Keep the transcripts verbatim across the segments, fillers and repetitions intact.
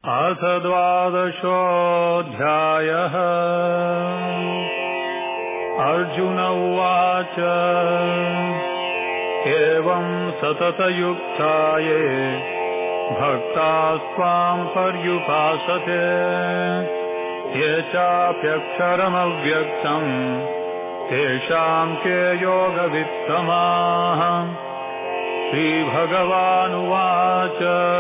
अथ द्वादशोऽध्यायः। अर्जुन उवाच एवं सततयुक्ता ये भक्तास्त्वां पर्युपासते ये चाप्यक्षरमव्यक्तम् तेषां के योगवित्तमाः। श्रीभगवानुवाच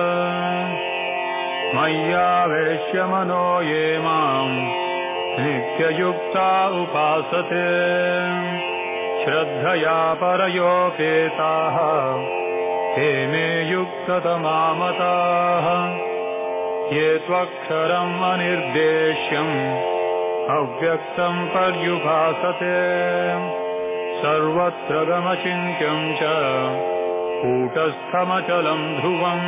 मय्यावेश्य मनो ये माम् नित्ययुक्ता उपासते श्रद्धया परयोपेताः ते मे युक्ततमा मताः। ये त्वक्षरम् अनिर्देश्यम् अव्यक्तम् पर्युपासते सर्वत्र गमचिन्त्यम् च कूटस्थमचलम् ध्रुवम्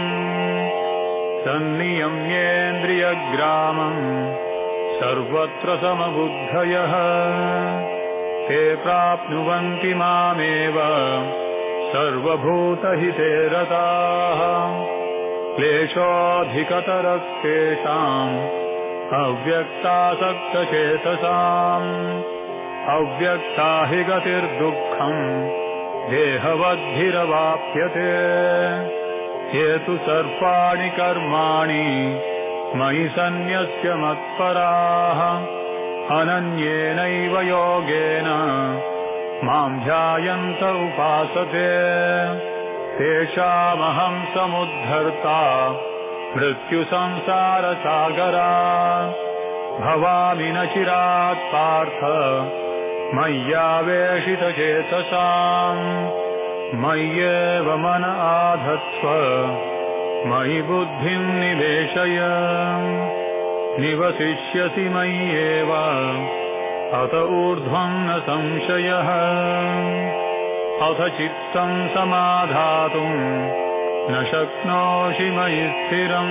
तन्नियम्येन्द्रियग्रामम् सर्वत्र समबुद्धयः ते प्राप्नुवन्ति मामेव सर्वभूतहिते रताः। क्लेशोऽधिकतरस्तेषाम् अव्यक्तासक्तचेतसाम् अव्यक्ता हि गतिर्दुःखम् देहवद्भिरवाप्यते। ये तु सर्वाणि कर्माणि मयि सन्न्यस्य मत्पराः अनन्येनैव योगेन मां ध्यायन्त उपासते तेषामहं समुद्धर्ता मृत्युसंसारसागरात् भवामि न चिरात् पार्थ मय्यावेशितचेतसाम् मय्येव मन आधत्स्व मयि बुद्धिं निवेशय निवसिष्यसि मय्येव अत ऊर्ध्वं न संशयः। अथ चित्तं समाधातुं न शक्नोषि मयि स्थिरम्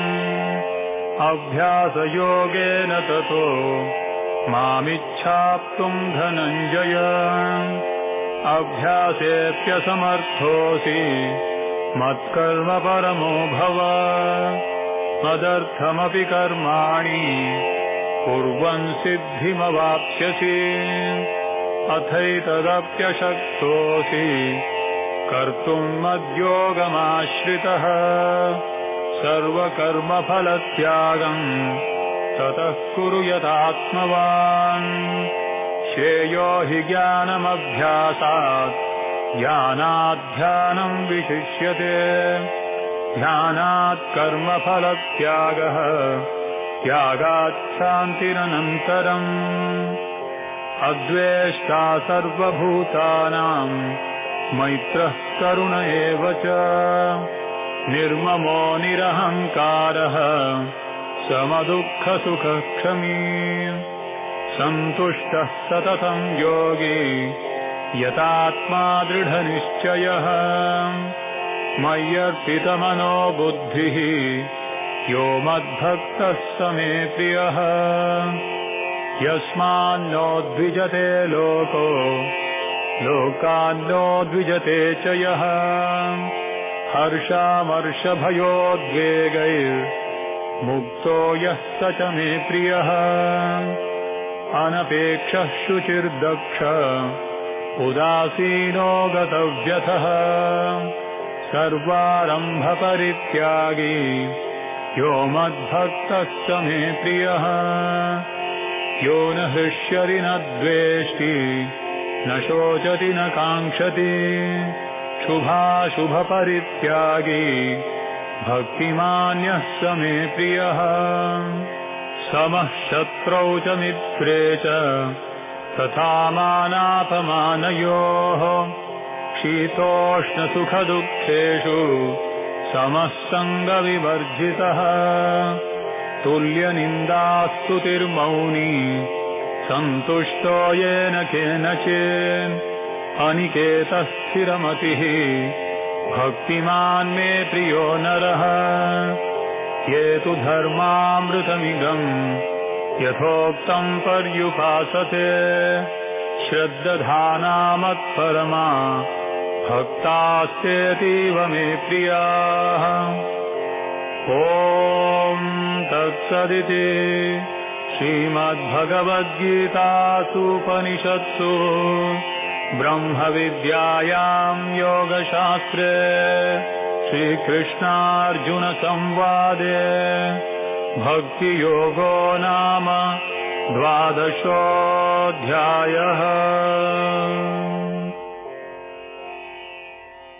अभ्यासयोगेन ततो मामिच्छाप्तुं धनञ्जय। अभ्यासेऽप्यसमर्थोऽसि मत्कर्म परमो भव मदर्थमपि कर्माणि कुर्वन् सिद्धिमवाप्स्यसि। अथैतदप्यशक्तोऽसि कर्तुम् मद्योगमाश्रितः सर्वकर्मफलत्यागम् ततः कुरु यतात्मवान्। श्रेयो हि ज्ञानमभ्यासात् ज्ञानात् ध्यानम् विशिष्यते ध्यानात् कर्मफलत्यागः त्यागात् शान्तिरनन्तरम्। अद्वेष्टा सर्वभूतानां मैत्रः करुण एव च निर्ममो निरहङ्कारः समदुःखसुखक्षमी सन्तुष्टः सततं योगी यतात्मा दृढनिश्चयः। मय्यर्पितमनो बुद्धिः यो मद्भक्तः स मे प्रियः। यस्मान्नो द्विजते लोको लोकान्नो द्विजते च यः। हर्षामर्षभयोद्वेगैर्मुक्तो यः स च मे प्रियः। अनपेक्षः शुचिर्दक्ष उदासीनो गतव्यथः सर्वारम्भपरित्यागी यो मद्भक्तः स मे प्रियः। यो न हृष्यति न द्वेष्टि न शोचति न काङ्क्षति शुभाशुभपरित्यागी भक्तिमान्यः स मे प्रियः। समः शत्रौ च मित्रे च तथा मानापमानयोः शीतोष्णसुखदुःखेषु समः सङ्गविवर्जितः। तुल्यनिन्दास्तुतिर्मौनी सन्तुष्टो येन केनचित् अनिकेतः स्थिरमतिः भक्तिमान् मे प्रियो नरः। ये तु धर्मामृतमिदम् यथोक्तम् पर्युपासते श्रद्धाना मत्परमा भक्तास्तेतीव मे प्रियाः। ॐ तत् तत्सदिति श्रीमद्भगवद्गीतासूपनिषत्सु ब्रह्मविद्यायां योगशास्त्रे श्रीकृष्णार्जुनसंवादे भक्तियोगो नाम द्वादशोऽध्यायः।